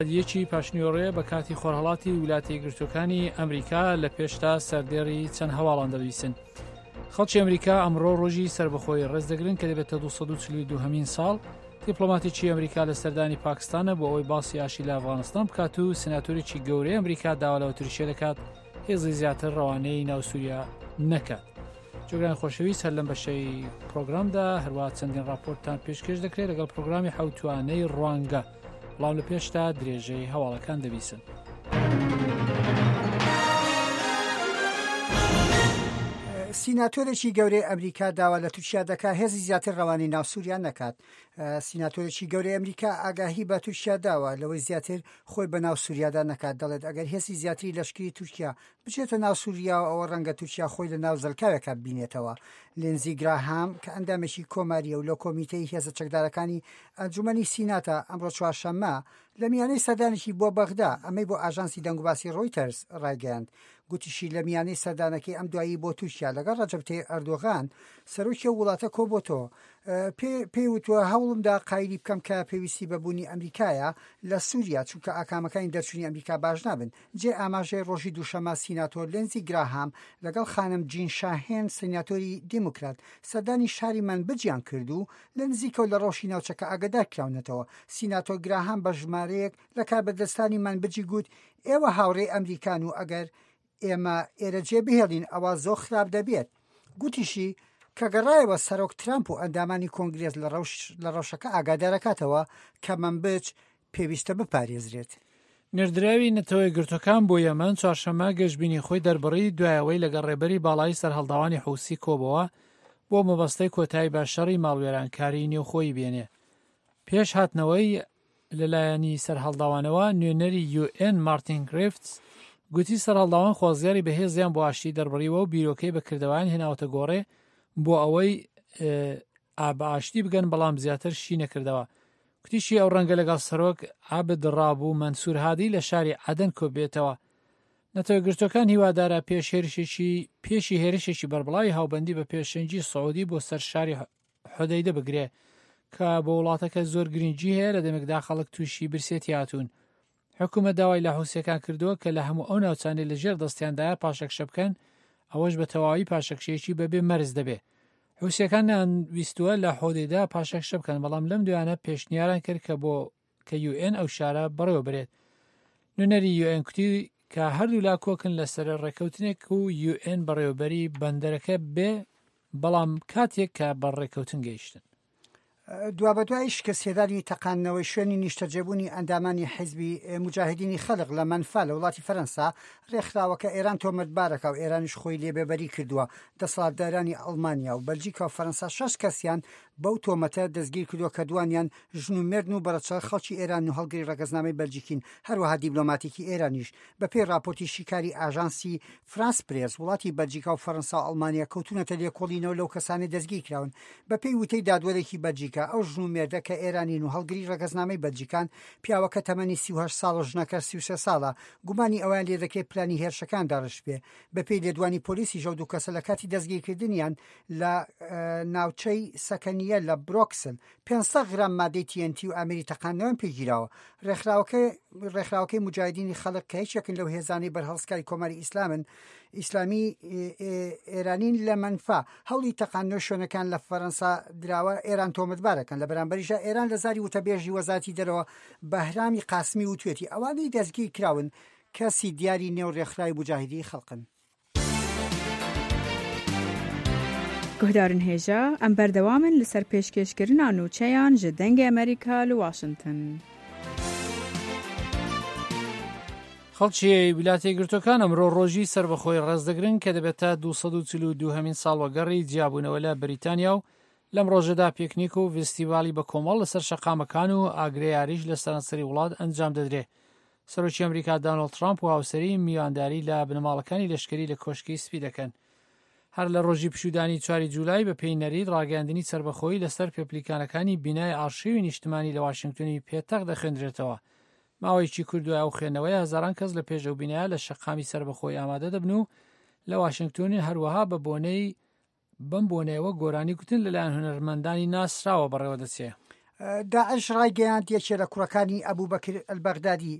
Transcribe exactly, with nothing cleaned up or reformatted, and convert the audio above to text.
یەکی پاشنیۆڕەیە بە کاتی خۆرهەڵاتی ویلایەتە یەکگرتووەکانی ئەمریکا لە پێشتا سەردێڕی چەند هەواڵان دەنووسن. خەڵکی ئەمریکا ئەمڕۆ ڕۆژی سربەخۆی ڕێز دەگرن کە دەبێتە دووسەد و چل و دووهەمین ساڵ. دیپلۆماتێکی ئەمریکا لە سەردانی پاکستانە بۆ ئەوەی باسی ئاشی لە ئەفغانستان بکات و سناتۆرێکی گەورەی ئەمریکا داوا لە ئۆتریشیە دەکات هێزی زیاتر ڕەوانەی ناو سووریا نەکات. جۆگران خۆشەویست هەر لەم بەشەی پرۆگرامدا هەروە چەندین راپۆرتان پێشکەش دەکرێت لەگەڵ پرۆگرامی حوتوانەی ڕوانگە. بەڵام لە پێشتا درێژەی هەواڵەکان دەبیسن. سیناتۆرێکی گەورەی ئەمریکا داوا لە تورکیا دەکات هێزی زیاتر ڕەوانەی ناو سووریا نەکات. سیناتۆرێکی گەورەی ئەمریکا ئاگاهی بە تورکیا داوە لەوەی زیاتر خۆی بە ناو سووریادا نەکات. دەڵێت ئەگەر هێزی زیاتری لەشکری تورکیا بچێتە ناو سووریا و ئەوە ڕەنگە تورکیا خۆی لە ناو زەلکاوێکە بینێتەوە. لێنزی گراهام کە ئەندامێکی کۆماریە و لە کۆمیتەی هێزە چەکدارەکانی ئەنجومەنی سیناتە ئەمڕۆ چوارشەممە لە میانەی سەردانێکی بۆ بەغدا ئەمەی بۆ ئاژانسی دەنگوباسی ڕۆیتەرز ڕایگەیاند. گوتیشی لە میانەی سەردانەکەی ئەم دوایی بۆ تورکیا لەگەڵ ڕەجەب تەیب ئەردۆغان سەرۆکی وڵاتە کۆبۆتەوە پێی وتووە هەوڵمدا قایلی بکەم کە پێویستی بەبوونی ئەمریکایە لە سووریا چونکە ئاکامەکانی دەرچوونی ئەمریکا باش نابن. جێ ئاماژەی ڕۆژی دووشەمە سیناتۆر لێنزی گراهام لەگەڵ خانم جین شاهێن سیناتۆری دیموکرات سەردانی شاری منبجیان کرد و لە نزیکەوە لە ڕۆژی ناوچەکە ئاگادار کراونەتەوە. سیناتۆر گراهام بە ژمارەیەک لە کاربەدەستانی منبجی گوت ئێوە هاوڕێی ئەمریکان و ئەگەر ئێمە ئێرە جێ بهێڵین ئەوە زۆر خراپ دەبێت. گوتیشی کە گەڕایەوە سەرۆک ترامپ و ئەندامانی کۆنگرێز لە ڕەوشەکە ئاگادارەکاتەوە کە منبج پێویستە بپارێزرێت. نردراوی نەتەوە یەکگرتووەکان بۆ یەمەن چوارشەممە گەشتبینی خۆی دەربڕی دوایەوەی لەگەڵ ڕێبەری باڵای سەرهەڵداوانی حوسی کۆبەوە بۆ مەبەستەی کۆتایی باششەڕی ماڵوێرانکاری نێوخۆی بێنێ. پێش هاتنەوەی لەلایەنی سەرهەڵداوانەوە نوێنەری یو ئێن مارتین گریفتس گوتی سەرهەڵداوان خۆزیاری بەهێزیان بۆ ئاشتی دەربڕیوە و بیرۆکەی بەکردەوەیان هێناوەتە گۆڕێ بۆ ئەوەی بە ئاشتی بگەن بەڵام زیاتر شی نەکردەوە. کوتیشی ئەو ڕەنگە لەگەڵ سەرۆک عابد ڕابوو مەنسوور هادی لە شاری عەدەن کۆبێتەوە. نەتەوە گرتوەکان هیوادارە پێش هێرشێکی پێشی هێرشێکی بەربڵاوی هاوبەندی بە پێشەنگی سعودی بۆ سەر شاری حودەیدە بگرێ کە بە وڵاتەکە زۆر گرنگی هەیە لە دەمێکدا خەڵک تووشی برسێتی هاتوون. حکوومەت داوای لە حوسیەکان کردووە کە لە هەموو ئەو ناوچانەی لەژێر دەستیاندایە پاشەکشە بکەن ئەوەش بە تەواوی پاشەکشەیەکی بەبێ مەرز دەبێ. حوسیەکانیان ویستووە لە حودەیدا پاشەکشە بکەن بەڵام لەم دوایانە پێشنیاران کرد کە بۆ کە یو ئێن ئەو شارە بەڕێوە برێت. نوێنەری یو ئێن کوتی کە هەردوو لا کۆکن لەسەر ڕێکەوتنێک و یو ئێن بەڕێوەبەری بەندەرەکە بێ بەڵام کاتێک کە بەڕێکەوتن گەیشتن. دوا بە دوای شکستهێدانی تەقانەوەی شوێنی نیشتەجێبوونی ئەندامانی حیزبی مجاهدینی خەلق لە منفا لە وڵاتی فەرەنسا ڕێکخراوەکە ئێران تۆمەتبارەکە و ئێرانیش خۆی لێبێبەری کردووە. دەسەڵاتدارانی ئەڵمانیا و بەلجیکا و فەرەنسا شەش کەسیان بەو تۆمەتە دەستگیر کردووە کە دوانیان ژن و مێردن و بەرەچە خەڵکی ئێران و هەڵگری ڕێگەزنامەی بەلجیکین هەروەها دیبلۆماتیکی ئێرانیش. بەپێی راپۆرتی شیکاری ئاژانسی فرانس پرێس وڵاتی بەلجیکا و فەرەنسا و ئەڵمانیا کەوتونەتە لێکۆڵینەوە لەو کەسانی دەستگیر کراون. بەپێی وتەی دادوەرێکی بەلجیکا ئەو ژن و مێردە کە ئێرانین و هەڵگری ڕێگەزنامەی بەلجیکان پیاوەکە تەمەنی سی و هەشت ساڵ و ژنەکە سی و سێ ساڵە گومانی ئەویان لێ دەکرێت پلانی هێرشەکان داڕش بێ. بەپێی لێدوانی پۆلیسی ژەو دوو کەسە لە کاتی دەستگیرکردنیان لە ناوچەی سەکەنیە لە برۆکسل پێنجسەد غرام مادەی تی ئەن تی و ئامێری تەقاندنەوەیان پێگیراوە. ڕێکخراوەکەی مجاهدینی خەڵق کە هیچێکن لەو هێزانەی بەرهەڵسکاری کۆماری ئیسلامن ئیسلامی ئێرانین لە منفا هەوڵی تەقاندنەوە شوێنەکان لە فەرەنسا دراوە ئێران تۆمەتبارەکەن. لە بەرامبەریشە ئێران لە زاری وتەبێژی وەزارەتی دەرەوە بەهرامی قاسمی وتوێتی ئەوانەی دەستگیر کراون کەسی دیاری نێو ڕێکخراوی مجاهدی خەڵقن. گهدارن هێژە ئەم بەردەوامن لەسەر پێشکەشکردنا نوچەیان ji dengê ئەمریکا لە واشنگتن. خەڵکی ویلایەتە یەکگرتووەکان ئەمڕۆ ڕۆژی سربەخۆی ڕێز دەگرن کە دەبێتە دووسەد و چل و دووهەمین ساڵوەگەڕی جیابوونەوە لە بریتانیا و لەم ڕۆژەدا پێکنیک و فستیڤالی بە کۆمەڵ لەسەر شەقامەکان و ئاگرەیاریش لە سەرانسەری وڵات ئەنجام دەدرێت. سەرۆکی ئەمریکا دۆناڵد ترامپ و هاوسەری میوانداری لە بنەماڵەکانی لەشکری لە کۆشکی سپی دەکەن. هەر لە ڕۆژی پشودانی چواری جوولای بە پێی نەرید ڕاگەاندنی سربەخۆیی لەسەر پێپلیکانەکانی بینای ئارشیوی نیشتمانی لە واشنگتنی پێتەق دەخوێندرێتەوە. ماوەیەکی کردووە ئەو خوێندنەوەی هەزاران کەس لە پێش ئەو بینایە لە شەقامی سربەخۆی ئامادە دەبن و لە واشنگتنی هەروەها بە بۆنەی بەم بۆنەوە گۆرانی کوتن لەلایەن هونەرمەندانی ناسراوە بەڕێوە دەچێت. داعش ڕایگەیاند یەکێ لە کوڕەکانی ئەبوو بەکر ئەلبەغدادی